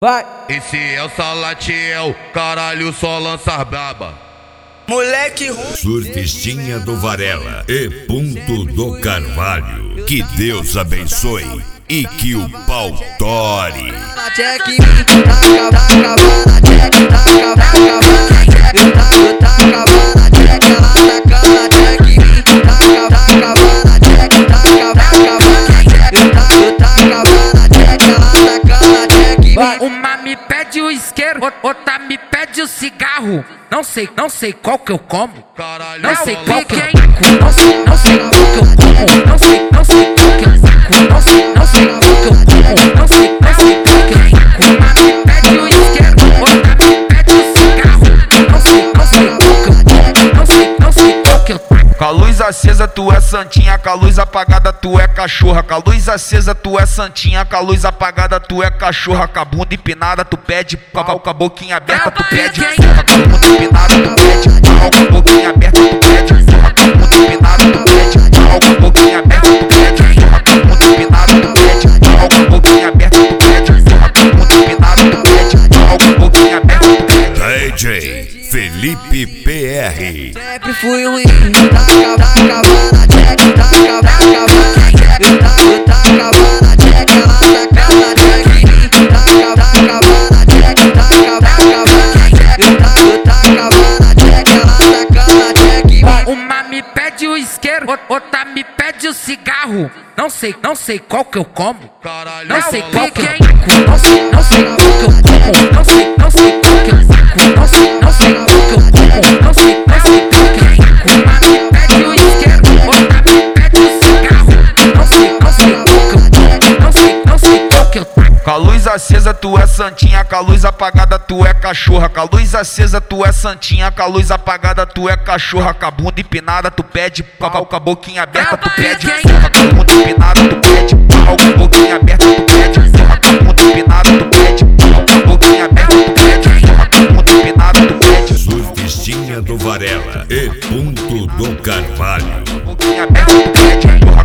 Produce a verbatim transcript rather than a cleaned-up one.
Vai! Esse é o Salatiel, caralho, só lança braba. Moleque ruim. Surfistinha do Varela e Ponto do Carvalho. Que Deus abençoe e que o pau tore. Check me, taca, taca, na check, taca, taca, na check, eu taco, taca, na check, ela taca, na check me, taca, taca, na check, taca, taca, na check, eu taco, taca, na check, ela taca, na check me. Uma me pede o isqueiro, outra me pede o cigarro. Não sei, não sei qual que eu como. Caralho, Não sei qual que eu lança- taco. Não sei, não sei qual que eu como. Não sei, não sei qual que eu taco. Não sei, não sei qual que eu como. Não sei, não sei qual que eu taco. Uma me pede o isqueiro, outra me pede o cigarro. Não sei, não sei qual que eu como. Não sei, não sei qual que eu taco. Com a luz acesa tu é santinha, com a luz apagada tu é cachorra. Com a luz acesa tu é santinha, com a luz apagada tu é cachorra. Com a bunda empinada tu pede pau, com a boquinha aberta tu pede porra. Com a bunda empinada tu pede pau, com a boquinha aberta tu pede porra. Com a bunda empinada tu pede pau, com a boquinha aberta tu pede porra. Com a bunda empinada tu pede pau, com a boquinha aberta tu pede porra. Com a bunda empinada tu pede pau, com a boquinha aberta tu pede. D J Felipe P R. Sempre fui ruim, taca, taca, na check, taca, taca, na check, eu taco, taca, na check, ela taca, na check me, taca, taca, na check, taca, taca, na check, eu taco, taca, na check, ela taca, na check me. Uma me pede o isqueiro, outra me pede o cigarro. Não sei, não sei qual que eu como. Caralho, Não sei qual que eu lança- taco. Não sei, não sei qual que eu como. Não sei, não sei qual que eu taco. Não sei, não sei qual que eu como. Não sei, não sei qual que eu taco. Uma me pede o isqueiro, outra me pede o cigarro. Não sei, não sei qual que eu como. Não sei, não sei qual que eu taco. Com a luz acesa tu é santinha, com a luz apagada tu é cachorra. Com a luz acesa tu é santinha, com a luz apagada tu é cachorra. Com a bunda empinada tu pede pau, com a boquinha aberta tu pede porra. Com a bunda empinada tu pede pau, com a boquinha aberta tu pede porra. Com a bunda empinada tu pede pau, com a boquinha aberta tu pede porra. Com a bunda empinada tu pede Surfistinha do Varela e Ponto do Carvalho. boquinha aberta tu pede porra.